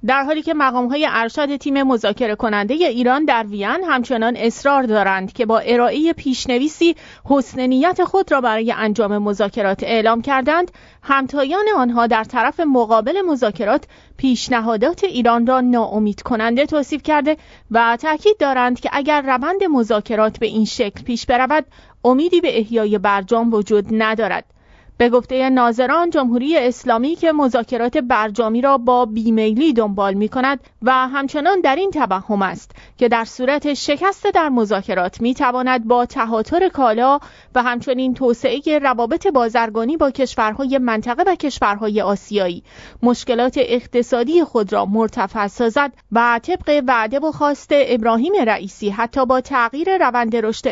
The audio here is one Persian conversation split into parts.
در حالی که مقام‌های ارشد تیم مذاکره کننده ایران در وین همچنان اصرار دارند که با ارائه پیشنویسی حسن نیت خود را برای انجام مذاکرات اعلام کردند، همتایان آنها در طرف مقابل مذاکرات پیشنهادات ایران را ناامید کننده توصیف کرده و تاکید دارند که اگر روند مذاکرات به این شکل پیش برود، امیدی به احیای برجام وجود ندارد. به گفته ناظران، جمهوری اسلامی که مذاکرات برجامی را با بیمیلی دنبال می کند و همچنان در این توهم است که در صورت شکست در مذاکرات می تواند با تهاتر کالا و همچنین توسعه روابط بازرگانی با کشورهای منطقه و کشورهای آسیایی مشکلات اقتصادی خود را مرتفع سازد و طبق وعده و خواست ابراهیم رئیسی حتی با تغییر روند رشد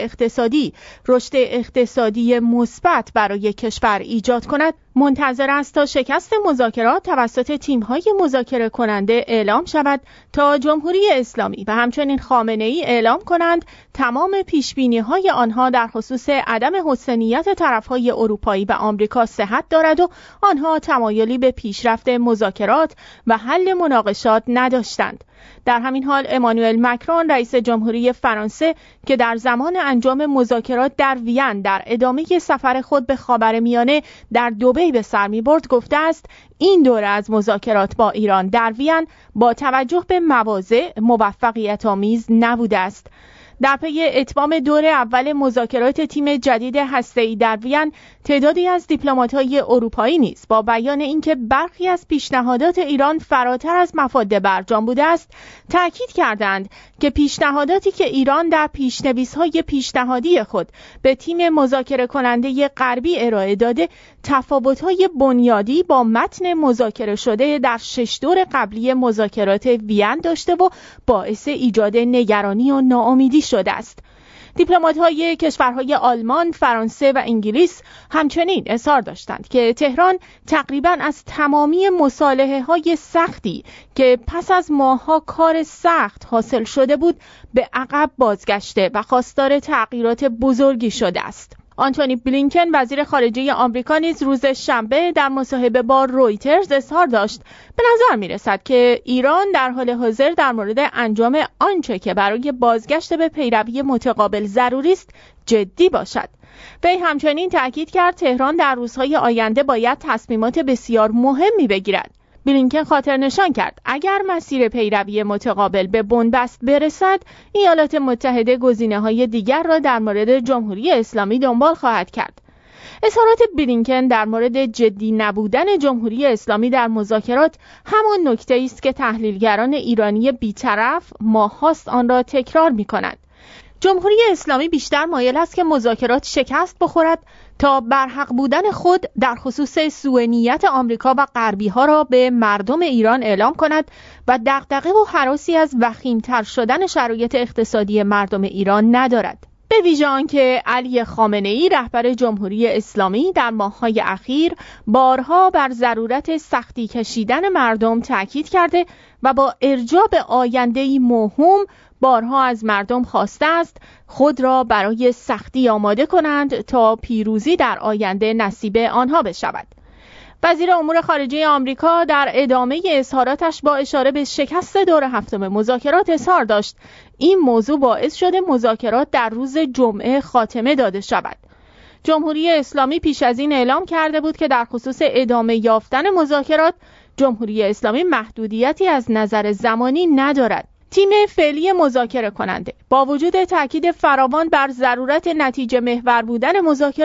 اقتصادی مثبت برای کشور ایجاد کند، منتظر است تا شکست مذاکرات توسط تیم‌های مذاکره کننده اعلام شود تا جمهوری اسلامی و همچنین خامنه‌ای اعلام کنند تمام پیشبینی‌های آنها در خصوص عدم حسن نیت طرف‌های اروپایی و آمریکا صحت دارد و آنها تمایلی به پیشرفت مذاکرات و حل مناقشات نداشتند. در همین حال امانوئل مکرون رئیس جمهوری فرانسه که در زمان انجام مذاکرات در وین در ادامه سفر خود به خاورمیانه در دبی به سر می‌برد گفته است این دوره از مذاکرات با ایران در وین با توجه به مواضع موفقیت‌آمیز نبوده است. در پی اتمام دور اول مذاکرات تیم جدید هسته‌ای در وین، تعدادی از دیپلمات‌های اروپایی نیز با بیان اینکه برخی از پیشنهادات ایران فراتر از مفاد برجام بوده است، تأکید کردند که پیشنهاداتی که ایران در پیشنویس‌های پیشنهادی خود به تیم مذاکره کننده غربی ارائه داده، تفاوت‌های بنیادی با متن مذاکره شده در 6 دور قبلی مذاکرات وین داشته و باعث ایجاد نگرانی و ناامیدی شده است. دیپلمات‌های کشورهای آلمان، فرانسه و انگلیس همچنین اظهار داشتند که تهران تقریباً از تمامی مصالحه‌های سختی که پس از ماه‌ها کار سخت حاصل شده بود به عقب بازگشته و خواستار تغییرات بزرگی شده است. آنتونی بلینکن وزیر خارجه آمریکا نیز روز شنبه در مصاحبه با رویترز اظهار داشت به نظر می رسد که ایران در حال حاضر در مورد انجام آنچه که برای بازگشت به پیروی متقابل ضروری است جدی باشد. وی همچنین تأکید کرد تهران در روزهای آینده باید تصمیمات بسیار مهمی بگیرد. بلینکن خاطر نشان کرد اگر مسیر پیروی متقابل به بنبست برسد، ایالات متحده گزینه‌های دیگر را در مورد جمهوری اسلامی دنبال خواهد کرد. اظهارات بلینکن در مورد جدی نبودن جمهوری اسلامی در مذاکرات همان نکته‌ای است که تحلیلگران ایرانی بی‌طرف ماه‌هاست آن را تکرار می‌کنند. جمهوری اسلامی بیشتر مایل است که مذاکرات شکست بخورد تا برحق بودن خود در خصوص سوء نیت آمریکا و غربی‌ها را به مردم ایران اعلام کند و دغدغه و هراسی از وخیم‌تر شدن شرایط اقتصادی مردم ایران ندارد. به ویژه آنکه علی خامنه‌ای رهبر جمهوری اسلامی در ماه‌های اخیر بارها بر ضرورت سختی کشیدن مردم تاکید کرده و با ارجاع به آینده‌ای موهوم بارها از مردم خواسته است خود را برای سختی آماده کنند تا پیروزی در آینده نصیب آنها بشود. وزیر امور خارجه آمریکا در ادامه اظهاراتش با اشاره به شکست دور هفتم مذاکرات اظهار داشت این موضوع باعث شده مذاکرات در روز جمعه خاتمه داده شود. جمهوری اسلامی پیش از این اعلام کرده بود که در خصوص ادامه یافتن مذاکرات جمهوری اسلامی محدودیتی از نظر زمانی ندارد. تیم فعلی مذاکره کننده با وجود تاکید فراوان بر ضرورت نتیجه محور بودن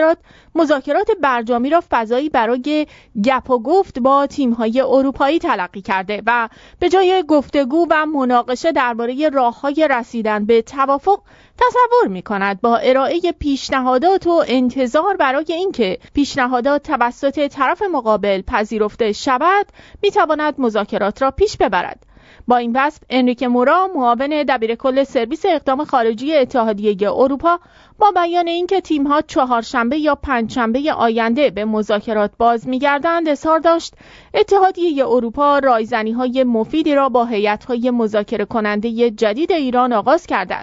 مذاکرات برجامی را فضایی برای گپ و گفت با تیم‌های اروپایی تلقی کرده و به جای گفتگو و مناقشه درباره راه‌های رسیدن به توافق تصور می‌کند با ارائه پیشنهادات و انتظار برای اینکه پیشنهادات توسط طرف مقابل پذیرفته شود می‌تواند مذاکرات را پیش ببرد. با این وصف انریکه مورا معاون دبیرکل سرویس اقدام خارجی اتحادیه اروپا با بیان اینکه تیم‌ها چهارشنبه یا پنجشنبه آینده به مذاکرات باز می‌گردند اظهار داشت اتحادیه اروپا رایزنی‌های مفیدی را با هیئت‌های مذاکره کننده جدید ایران آغاز کرده است.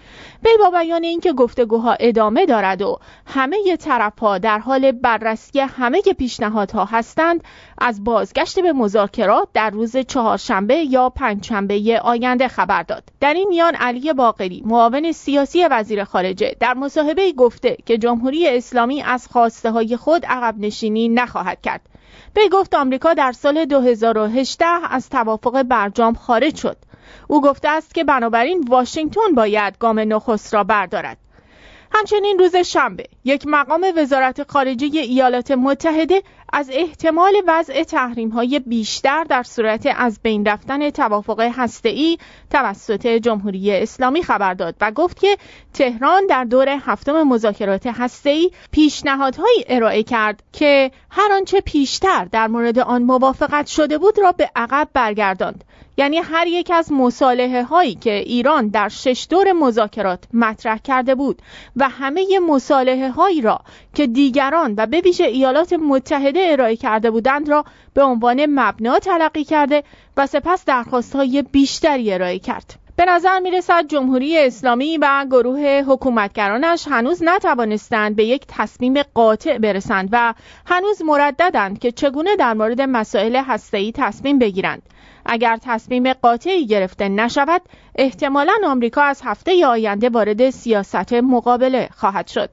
وی با بیان اینکه گفتگوها ادامه دارد و همه طرف‌ها در حال بررسی همه پیشنهادها هستند، از بازگشت به مذاکرات در روز چهارشنبه یا پنجشنبه آینده خبر داد. در این میان علی باقری، معاون سیاسی وزیر خارجه، در مصاحبه‌ای گفته که جمهوری اسلامی از خواسته‌های خود عقب نشینی نخواهد کرد. وی گفت آمریکا در سال 2018 از توافق برجام خارج شد. او گفته است که بنابراین واشنگتن باید گام نخست را بردارد. همچنین روز شنبه یک مقام وزارت خارجه ایالات متحده از احتمال وضع تحریم‌های بیشتر در صورت از بین رفتن توافق هسته‌ای توسط جمهوری اسلامی خبر داد و گفت که تهران در دور هفتم مذاکرات هسته‌ای پیشنهادهایی ارائه کرد که هر آنچه پیشتر در مورد آن موافقت شده بود را به عقب برگرداند. یعنی هر یک از مصالحه هایی که ایران در 6 دور مذاکرات مطرح کرده بود و همه مصالحه هایی را که دیگران و به ویژه ایالات متحده ارائه کرده بودند را به عنوان مبنا تلقی کرده و سپس درخواست های بیشتری ارائه کرد. به نظر می رسد جمهوری اسلامی و گروه حکومتگرانش هنوز نتوانستند به یک تصمیم قاطع برسند و هنوز مرددند که چگونه در مورد مسائل هسته‌ای تصمیم بگیرند. اگر تصمیم قاطعی گرفته نشود، احتمالاً آمریکا از هفته آینده وارد سیاست مقابله خواهد شد.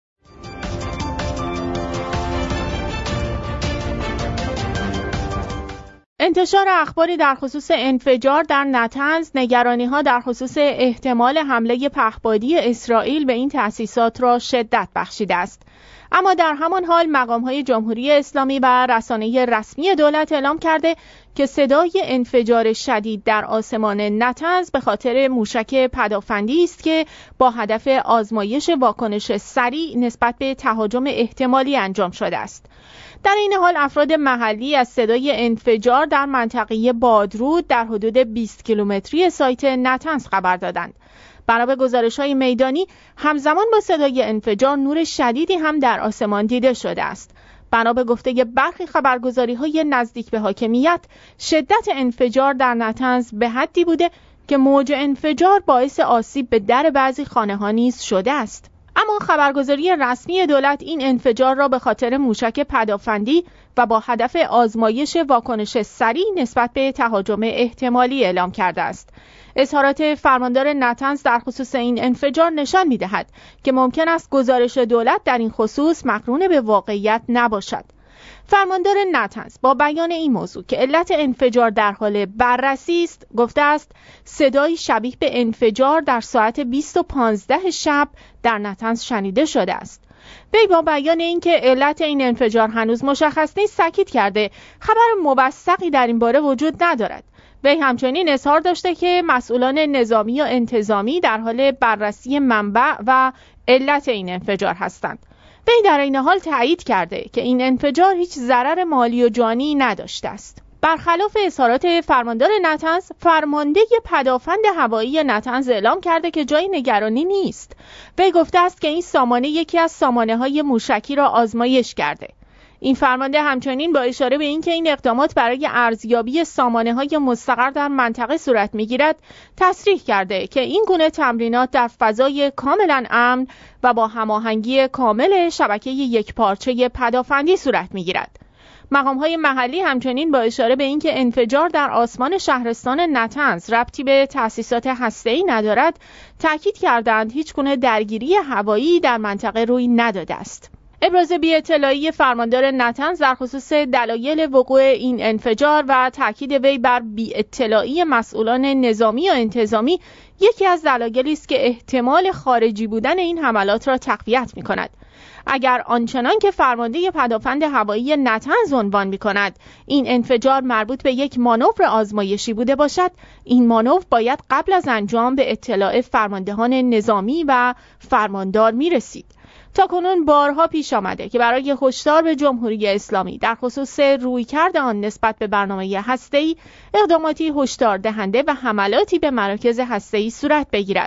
انتشار اخباری در خصوص انفجار در نتنز، نگرانی‌ها در خصوص احتمال حمله پهپادی اسرائیل به این تأسیسات را شدت بخشیده است. اما در همان حال مقام‌های جمهوری اسلامی و رسانه رسمی دولت اعلام کرده که صدای انفجار شدید در آسمان نتنز به خاطر موشک پدافندی است که با هدف آزمایش واکنش سریع نسبت به تهاجم احتمالی انجام شده است. در این حال افراد محلی از صدای انفجار در منطقه بادرود در حدود 20 کیلومتری سایت نتنز خبر دادند. بنا به گزارش‌های میدانی، همزمان با صدای انفجار نور شدیدی هم در آسمان دیده شده است. بنا به گفته برخی خبرگزاری‌های نزدیک به حاکمیت، شدت انفجار در نتنز به حدی بوده که موج انفجار باعث آسیب به در بعضی خانه‌ها نیز شده است. اما خبرگزاری رسمی دولت این انفجار را به خاطر موشک پدافندی و با هدف آزمایش واکنش سریع نسبت به تهاجم احتمالی اعلام کرده است. اظهارات فرماندار نتنز در خصوص این انفجار نشان می‌دهد که ممکن است گزارش دولت در این خصوص مقرون به واقعیت نباشد. فرماندار نتنز با بیان این موضوع که علت انفجار در حال بررسی است، گفته است صدای شبیه به انفجار در ساعت 20:15 شب در نتنز شنیده شده است. وی با بیان اینکه علت این انفجار هنوز مشخص نیست تاکید کرده خبر موثقی در این باره وجود ندارد. وی همچنین اظهار داشته که مسئولان نظامی و انتظامی در حال بررسی منبع و علت این انفجار هستند. وی در این حال تایید کرده که این انفجار هیچ ضرر مالی و جانی نداشته است. برخلاف اظهارات فرماندار نتنز، فرمانده پدافند هوایی نتنز اعلام کرده که جای نگرانی نیست. وی گفته است که این سامانه یکی از سامانه‌های موشکی را آزمایش کرده. این فرمانده همچنین با اشاره به اینکه این اقدامات برای ارزیابی سامانه‌های مستقر در منطقه صورت می‌گیرد، تصریح کرده که این گونه تمرینات در فضای کاملا امن و با هماهنگی کامل شبکه یکپارچه پدافندی صورت می‌گیرد. مقام‌های محلی همچنین با اشاره به اینکه انفجار در آسمان شهرستان نتنز ربطی به تأسیسات هسته‌ای ندارد، تاکید کردند هیچگونه درگیری هوایی در منطقه روی نداده است. ابراز بی‌اطلاعی فرماندار نتنز در خصوص دلایل وقوع این انفجار و تاکید وی بر بی‌اطلاعی مسئولان نظامی و انتظامی یکی از دلایلی است که احتمال خارجی بودن این حملات را تقویت می‌کند. اگر آنچنان که فرمانده پدافند هوایی نتنز عنوان می‌کند این انفجار مربوط به یک مانور آزمایشی بوده باشد، این مانور باید قبل از انجام به اطلاع فرماندهان نظامی و فرماندار می‌رسید. تاکنون بارها پیش آمده که برای هشدار به جمهوری اسلامی در خصوص رویکرد آن نسبت به برنامه هسته‌ای اقداماتی هشدار دهنده و حملاتی به مراکز هسته‌ای صورت بگیرد.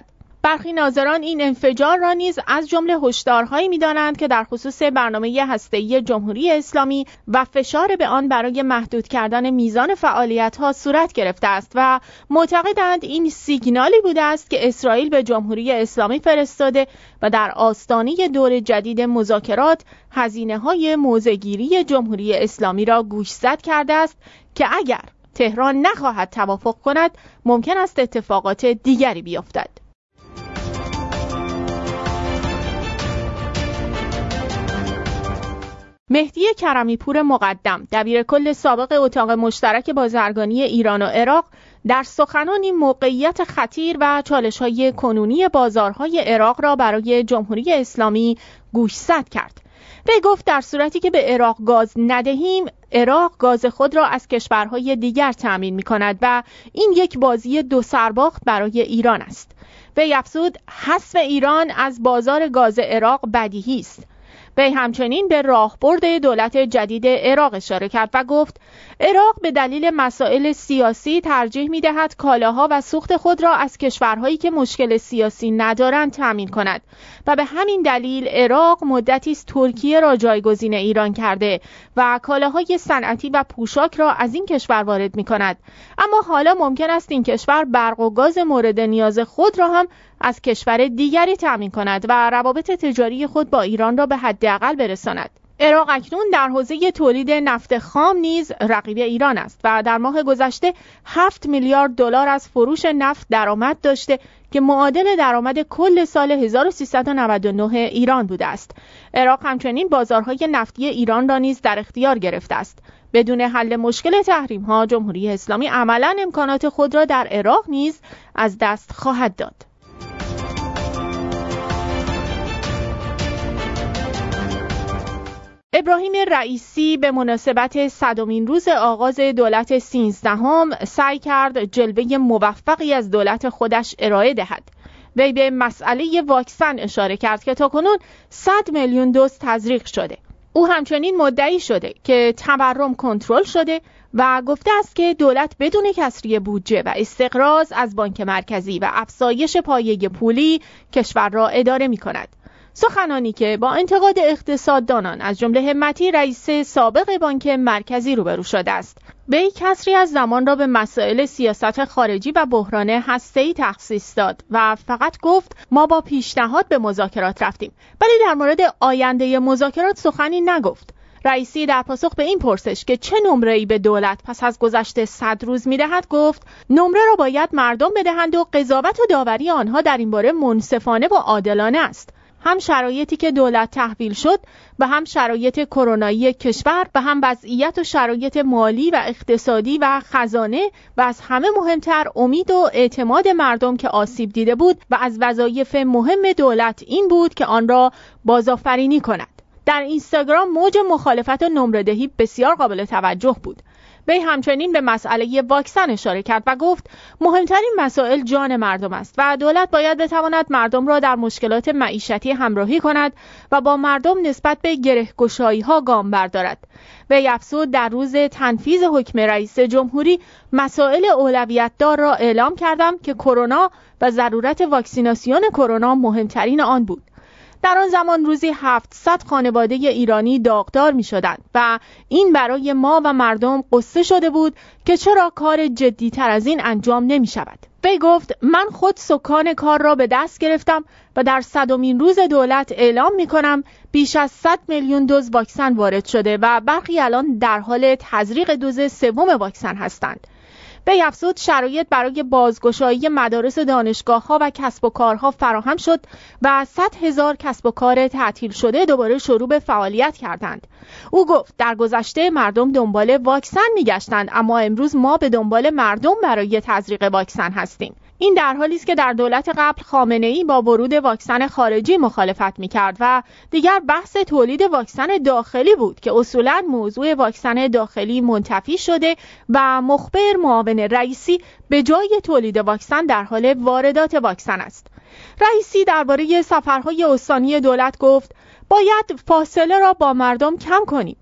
برخی ناظران این انفجار را نیز از جمله هشدارهایی می‌دانند که در خصوص برنامه هسته‌ای جمهوری اسلامی و فشار به آن برای محدود کردن میزان فعالیت‌ها صورت گرفته است و معتقدند این سیگنالی بوده است که اسرائیل به جمهوری اسلامی فرستاده و در آستانه دور جدید مذاکرات هزینه‌های موضع‌گیری جمهوری اسلامی را گوشزد کرده است که اگر تهران نخواهد توافق کند ممکن است اتفاقات دیگری بیفتد. مهدی کرمی پور مقدم، دبیرکل سابق اتاق مشترک بازرگانی ایران و عراق، در سخنانی موقعیت خطیر و چالش‌های کنونی بازارهای عراق را برای جمهوری اسلامی گوشزد کرد. وی گفت در صورتی که به عراق گاز ندهیم، عراق گاز خود را از کشورهای دیگر تأمین می‌کند و این یک بازی دو سرباخت برای ایران است. وی افزود حذف ایران از بازار گاز عراق بدیهی است. وی همچنین به راهبرد دولت جدید عراق اشاره کرد و گفت عراق به دلیل مسائل سیاسی ترجیح می‌دهد کالاها و سوخت خود را از کشورهایی که مشکل سیاسی ندارند تأمین کند و به همین دلیل عراق مدتی است ترکیه را جایگزین ایران کرده و کالاهای صنعتی و پوشاک را از این کشور وارد می‌کند. اما حالا ممکن است این کشور برق و گاز مورد نیاز خود را هم از کشور دیگری تأمین کند و روابط تجاری خود با ایران را به حداقل برساند. عراق اکنون در حوزه تولید نفت خام نیز رقیب ایران است و در ماه گذشته 7 میلیارد دلار از فروش نفت درآمد داشته که معادل درآمد کل سال 1399 ایران بوده است. عراق همچنین بازارهای نفتی ایران را نیز در اختیار گرفته است. بدون حل مشکل تحریم‌ها، جمهوری اسلامی عملاً امکانات خود را در عراق نیز از دست خواهد داد. ابراهیم رئیسی به مناسبت 100مین روز آغاز دولت 13ام سعی کرد جلوه موفقی از دولت خودش ارائه دهد. وی به مسئله واکسن اشاره کرد که تاکنون 100 میلیون دوز تزریق شده. او همچنین مدعی شده که تورم کنترل شده و گفته است که دولت بدون کسری بودجه و استقراض از بانک مرکزی و افزایش پایه پولی کشور را اداره می کند. سخنانی که با انتقاد اقتصاددانان از جمله همتی رئیس سابق بانک مرکزی روبرو شده است. وی کسری از زمان را به مسائل سیاست خارجی و بحران هسته‌ای تخصیص داد و فقط گفت ما با پیشنهاد به مذاکرات رفتیم، ولی در مورد آینده مذاکرات سخنی نگفت. رئیسی در پاسخ به این پرسش که چه نمره‌ای به دولت پس از گذشت 100 روز می‌دهد گفت نمره را باید مردم بدهند و قضاوت و داوری آنها در این باره منصفانه و عادلانه است. هم شرایطی که دولت تحویل شد و هم شرایط کرونایی کشور و هم وضعیت و شرایط مالی و اقتصادی و خزانه و از همه مهمتر امید و اعتماد مردم که آسیب دیده بود و از وظایف مهم دولت این بود که آن را بازآفرینی کند. در اینستاگرام موج مخالفت و نمره‌دهی بسیار قابل توجه بود. وی همچنین به مسئله واکسن اشاره کرد و گفت مهمترین مسائل جان مردم است و دولت باید بتواند مردم را در مشکلات معیشتی همراهی کند و با مردم نسبت به گره‌گشایی‌ها گام بردارد. وی افزود در روز تنفیذ حکم رئیس جمهوری مسائل اولویت دار را اعلام کردم که کرونا و ضرورت واکسیناسیون کرونا مهمترین آن بود. در آن زمان روزی 700 خانواده ایرانی داغدار می شدند و این برای ما و مردم قصه شده بود که چرا کار جدی‌تر از این انجام نمی شود. وی گفت من خود سکان کار را به دست گرفتم و در 100مین روز دولت اعلام می کنم بیش از 100 میلیون دوز واکسن وارد شده و برخی الان در حال تزریق دوز سوم واکسن هستند. وی افزود شرایط برای بازگشایی مدارس و دانشگاه‌ها و کسب و کارها فراهم شد و 100,000 کسب و کار تعطیل شده دوباره شروع به فعالیت کردند. او گفت در گذشته مردم دنبال واکسن می‌گشتند، اما امروز ما به دنبال مردم برای تزریق واکسن هستیم. این در حالی است که در دولت قبل خامنه‌ای با ورود واکسن خارجی مخالفت می‌کرد و دیگر بحث تولید واکسن داخلی بود که اصولاً موضوع واکسن داخلی منتفی شده و مخبر معاون رئیسی به جای تولید واکسن در حال واردات واکسن است. رئیسی درباره سفرهای استانی دولت گفت باید فاصله را با مردم کم کنیم.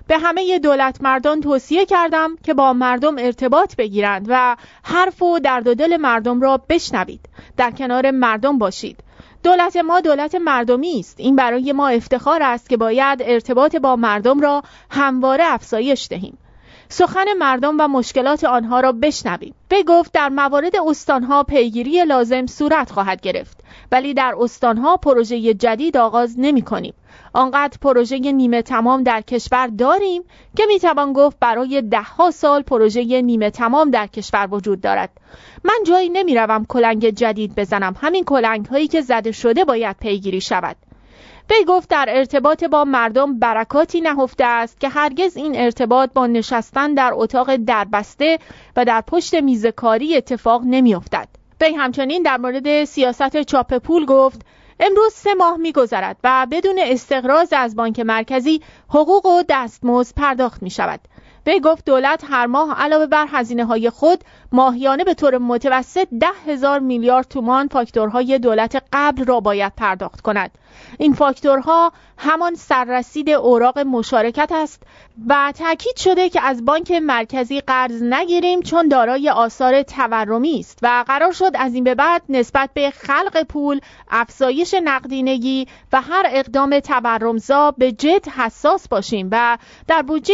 به همه دولت مردان توصیه کردم که با مردم ارتباط بگیرند و حرف و درد و دل مردم را بشنوید. در کنار مردم باشید. دولت ما دولت مردمی است. این برای ما افتخار است که باید ارتباط با مردم را همواره افزایش دهیم. سخن مردم و مشکلات آنها را بشنویم. وی گفت در موارد استانها پیگیری لازم صورت خواهد گرفت، ولی در استانها پروژه جدید آغاز نمی کنیم. آنقدر پروژه نیمه تمام در کشور داریم که می توان گفت برای 10 سال پروژه نیمه تمام در کشور وجود دارد. من جایی نمی روم کلنگ جدید بزنم. همین کلنگ هایی که زده شده باید پیگیری شود. وی گفت در ارتباط با مردم برکاتی نهفته است که هرگز این ارتباط با نشستن در اتاق دربسته و در پشت میز کاری اتفاق نمی افتد. وی همچنین در مورد سیاست چاپ پول گفت امروز 3 ماه می‌گذرد و بدون استقراض از بانک مرکزی حقوق و دستمزد پرداخت می‌شود. وی گفت دولت هر ماه علاوه بر هزینه‌های خود ماهیانه به طور متوسط 10,000 میلیارد تومان فاکتورهای دولت قبل را باید پرداخت کند. این فاکتورها همان سررسید اوراق مشارکت است و تأکید شده که از بانک مرکزی قرض نگیریم چون دارای آثار تورمی است و قرار شد از این به بعد نسبت به خلق پول، افزایش نقدینگی و هر اقدام تورمزا به جد حساس باشیم و در بودجه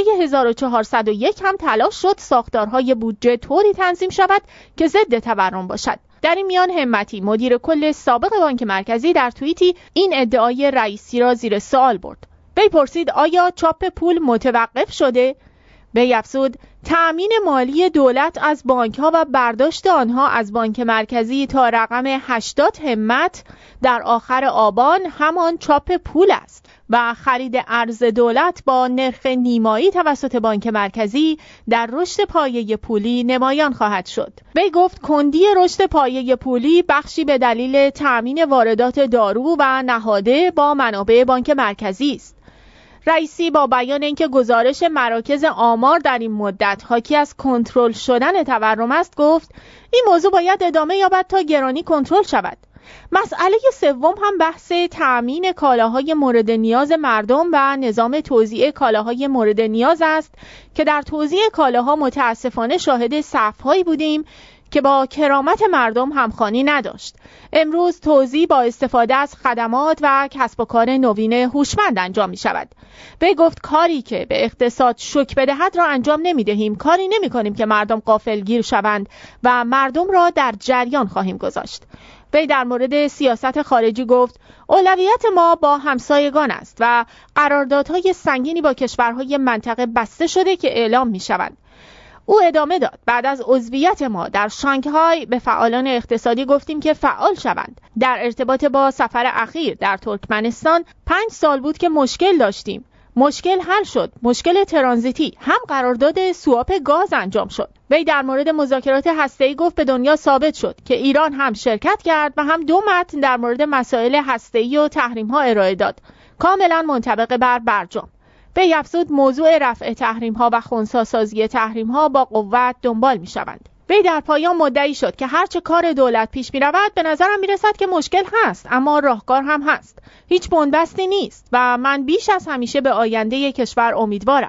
1401 هم تلاش شد ساختارهای بودجه طوری تنظیم شود که ضد تورم باشد. در این میان همتی مدیر کل سابق بانک مرکزی در توییتی این ادعای رئیسی را زیر سوال برد. وی پرسید آیا چاپ پول متوقف شده؟ وی افزود تأمین مالی دولت از بانک‌ها و برداشت آنها از بانک مرکزی تا رقم 80 همت در آخر آبان همان چاپ پول است و خرید ارز دولت با نرخ نیمایی توسط بانک مرکزی در رشد پایه پولی نمایان خواهد شد. وی گفت کندی رشد پایه پولی بخشی به دلیل تأمین واردات دارو و نهاده با منابع بانک مرکزی است. رئیسی با بیان اینکه گزارش مراکز آمار در این مدت حاکی از کنترل شدن تورم است گفت این موضوع باید ادامه یابد تا گرانی کنترل شود. مسئله سوم هم بحث تأمین کالاهای مورد نیاز مردم و نظام توزیع کالاهای مورد نیاز است که در توزیع کالاها متاسفانه شاهد سقف‌هایی بودیم که با کرامت مردم همخوانی نداشت. امروز توزیع با استفاده از خدمات و کسب و کار نوین هوشمند انجام می شود. وی گفت کاری که به اقتصاد شوک بدهد را انجام نمی دهیم. کاری نمی کنیم که مردم غافلگیر شوند و مردم را در جریان خواهیم گذاشت. وی در مورد سیاست خارجی گفت اولویت ما با همسایگان است و قراردادهای سنگینی با کشورهای منطقه بسته شده که اعلام می شوند. او ادامه داد بعد از عضویت ما در شانگهای به فعالان اقتصادی گفتیم که فعال شوند. در ارتباط با سفر اخیر در ترکمنستان 5 سال بود که مشکل داشتیم. مشکل حل شد. مشکل ترانزیتی هم قرارداد سواپ گاز انجام شد. وی در مورد مذاکرات هسته‌ای گفت به دنیا ثابت شد که ایران هم شرکت کرد و هم 2 متن در مورد مسائل هسته‌ای و تحریم‌ها ارائه داد. کاملا منطبق بر برجام. وی افزود موضوع رفع تحریم‌ها و خنثی‌سازی تحریم‌ها با قوت دنبال می‌شوند. وی در پایان مدعی شد که هرچه کار دولت پیش می‌رود به نظرم می‌رسد که مشکل هست اما راهکار هم هست. هیچ بنبستی نیست و من بیش از همیشه به آینده کشور امیدوارم.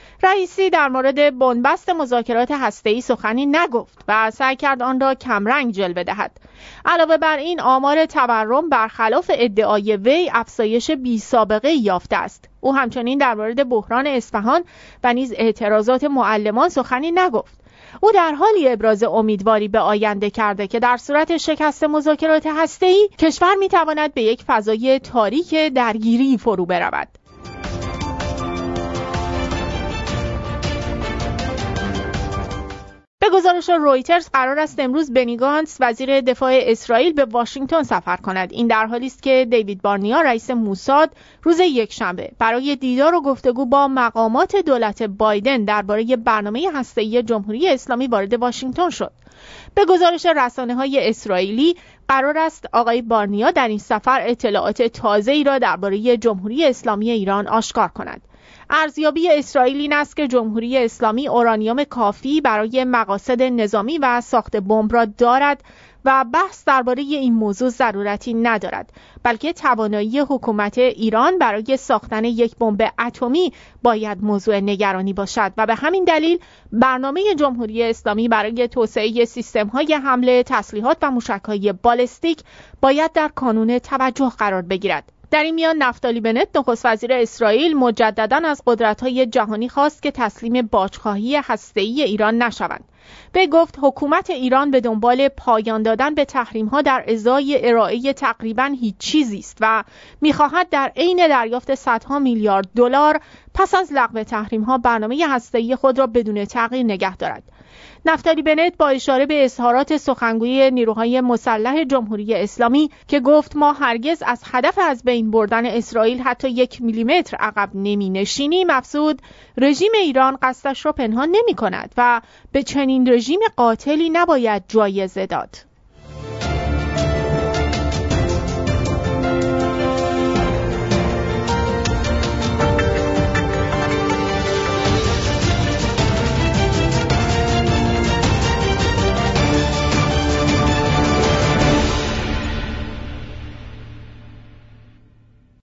رئیسی در مورد بنبست مذاکرات هسته‌ای سخنی نگفت و سعی کرد آن را کمرنگ جلوه دهد. علاوه بر این آمار تورم برخلاف ادعای وی افزایش بی‌سابقه یافته است. او همچنین در مورد بحران اصفهان و نیز اعتراضات معلمان سخنی نگفت. او در حالی ابراز امیدواری به آینده کرده که در صورت شکست مذاکرات هسته‌ای کشور می‌تواند به یک فضای تاریک درگیری فرو برود. به گزارش رویترز قرار است امروز بنی گانتز وزیر دفاع اسرائیل به واشنگتن سفر کند. این در حالی است که دیوید بارنیا رئیس موساد روز یکشنبه برای دیدار و گفتگو با مقامات دولت بایدن درباره برنامه هسته‌ای جمهوری اسلامی وارد واشنگتن شد. به گزارش رسانه‌های اسرائیلی قرار است آقای بارنیا در این سفر اطلاعات تازه‌ای را درباره جمهوری اسلامی ایران آشکار کند. ارزیابی اسرائیل این است که جمهوری اسلامی اورانیوم کافی برای مقاصد نظامی و ساخت بمب را دارد و بحث درباره این موضوع ضرورتی ندارد، بلکه توانایی حکومت ایران برای ساختن یک بمب اتمی باید موضوع نگرانی باشد و به همین دلیل برنامه جمهوری اسلامی برای توسعه سیستم‌های حمله تسلیحات و موشک‌های بالستیک باید در کانون توجه قرار بگیرد. در این میان نفتالی بنت نخست وزیر اسرائیل مجدداً از قدرت‌های جهانی خواست که تسلیم باج‌خواهی هسته‌ای ایران نشوند. به گفت حکومت ایران به دنبال پایان دادن به تحریم‌ها در ازای ارائه تقریباً هیچ چیزی است و می‌خواهد در عین دریافت صدها میلیارد دلار پس از لغو تحریم‌ها برنامه هسته‌ای خود را بدون تغییر نگه دارد. نفتالی بنت با اشاره به اظهارات سخنگوی نیروهای مسلح جمهوری اسلامی که گفت ما هرگز از هدف از بین بردن اسرائیل حتی 1 میلیمتر عقب نمی‌نشینیم، افزود رژیم ایران قصدش را پنهان نمی‌کند و به چنین رژیم قاتلی نباید جایزه داد.